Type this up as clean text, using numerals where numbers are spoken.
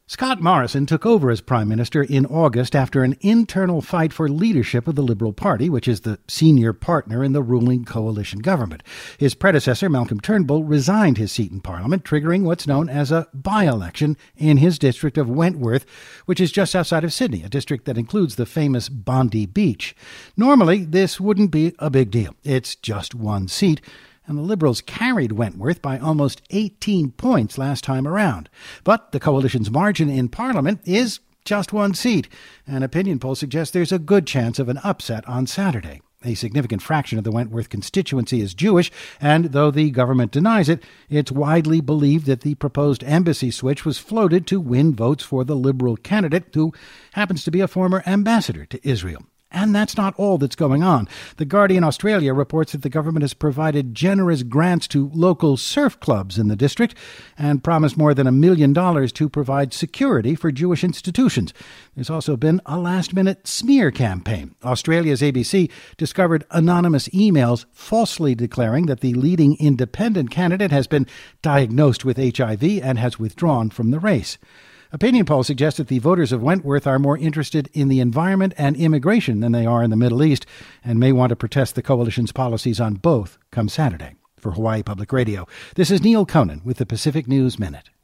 Scott Morrison took over as Prime Minister in August after an internal fight for leadership of the Liberal Party, which is the senior partner in the ruling coalition government. His predecessor, Malcolm Turnbull, resigned his seat in Parliament, triggering what's known as a by-election in his district of Wentworth, which is just outside of Sydney, a district that includes the famous Bondi Beach. Normally, this wouldn't be a big deal. It's just one seat, and the Liberals carried Wentworth by almost 18 points last time around. But the coalition's margin in Parliament is just one seat. An opinion poll suggests there's a good chance of an upset on Saturday. A significant fraction of the Wentworth constituency is Jewish, and though the government denies it, it's widely believed that the proposed embassy switch was floated to win votes for the Liberal candidate, who happens to be a former ambassador to Israel. And that's not all that's going on. The Guardian Australia reports that the government has provided generous grants to local surf clubs in the district and promised more than $1 million to provide security for Jewish institutions. There's also been a last-minute smear campaign. Australia's ABC discovered anonymous emails falsely declaring that the leading independent candidate has been diagnosed with HIV and has withdrawn from the race. Opinion polls suggest that the voters of Wentworth are more interested in the environment and immigration than they are in the Middle East and may want to protest the coalition's policies on both come Saturday. For Hawaii Public Radio, this is Neil Conan with the Pacific News Minute.